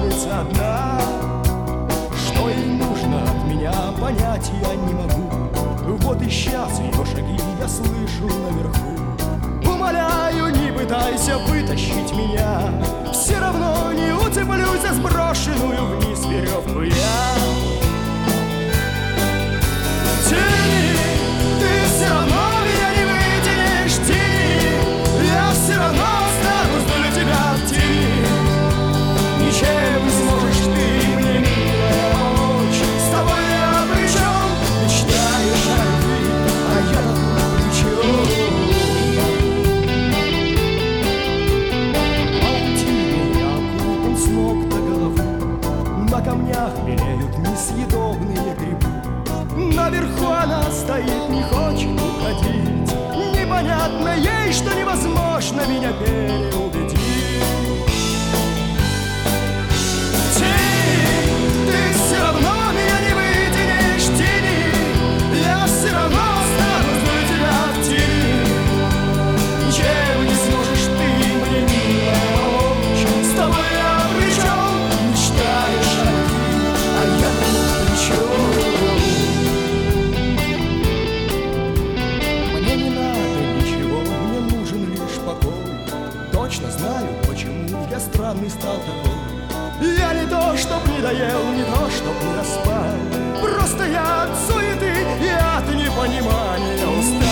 красавица одна. Что ей нужно от меня, понять я не могу. Вот и сейчас ее шаги я слышу наверху. Умоляю, не пытайся вытащить меня, все равно не уцеплюсь за сброшенную вниз веревку я. Тяни, ты все равно меня не вытянешь, тяни, я все равно останусь для тебя в тени. Ничем не сможешь ты мне, милая, помочь. С тобой я при чем? Мечтаешь о любви, а я тут при чем? Паутиной я окутан с ног до головы, на камнях белеют несъедобные грибы. Наверху она стоит, не хочет уходить. Непонятно ей, что невозможно меня переубедить. Ты все равно меня не вытянешь, тяни, я все равно останусь для тебя в тени. Ничем не сможешь ты мне, милая, помочь. С тобой я при чем? Мечтаешь о любви, а я тут при чем? Мне не надо ничего, мне нужен лишь покой. Точно знаю, почему я странный стал такой. Я не то, чтоб не доел, не то, чтоб не доспал. Просто я от суеты и от непонимания устал.